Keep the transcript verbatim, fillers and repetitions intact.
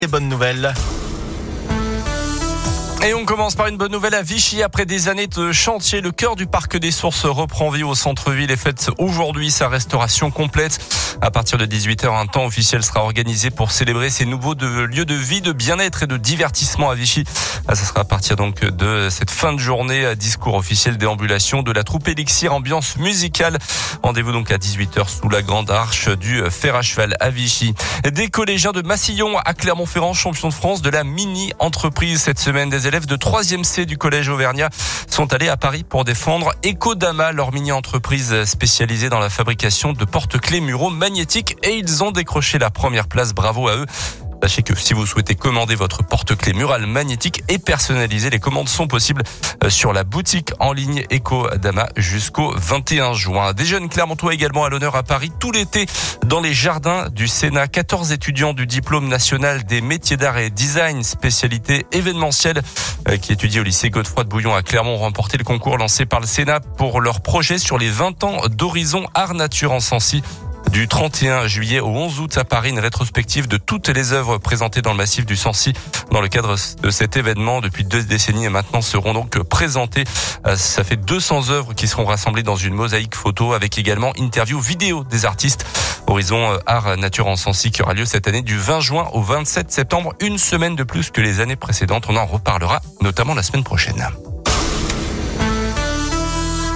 Et bonne nouvelle. Et on commence par une bonne nouvelle à Vichy. Après des années de chantier, le cœur du parc des Sources reprend vie au centre-ville et fête aujourd'hui sa restauration complète. À partir de dix-huit heures, un temps officiel sera organisé pour célébrer ces nouveaux de, lieux de vie, de bien-être et de divertissement à Vichy. Ça sera à partir donc de cette fin de journée, discours officiel, déambulation de la troupe Élixir, ambiance musicale. Rendez-vous donc à dix-huit heures sous la grande arche du fer à cheval à Vichy. Des collégiens de Massillon à Clermont-Ferrand, champion de France de la mini-entreprise cette semaine. Des élèves de troisième C du collège Auvergnat sont allés à Paris pour défendre Ecodama, leur mini-entreprise spécialisée dans la fabrication de porte-clés muraux magnétiques, et ils ont décroché la première place. Bravo à eux. Sachez que si vous souhaitez commander votre porte-clés mural magnétique et personnalisé, les commandes sont possibles sur la boutique en ligne Ecodama jusqu'au vingt et un juin. Des jeunes Clermontois également à l'honneur à Paris tout l'été dans les jardins du Sénat. quatorze étudiants du diplôme national des métiers d'art et design, spécialité événementielle, qui étudient au lycée Godefroy de Bouillon à Clermont, ont remporté le concours lancé par le Sénat pour leur projet sur les vingt ans d'Horizon Art Nature en Sancy. Du trente et un juillet au onze août à Paris, une rétrospective de toutes les œuvres présentées dans le massif du Sancy. Dans le cadre de cet événement, depuis deux décennies et maintenant, seront donc présentées. Ça fait deux cents œuvres qui seront rassemblées dans une mosaïque photo avec également interview vidéo des artistes. Horizon Art Nature en Sancy qui aura lieu cette année du vingt juin au vingt-sept septembre. Une semaine de plus que les années précédentes. On en reparlera notamment la semaine prochaine.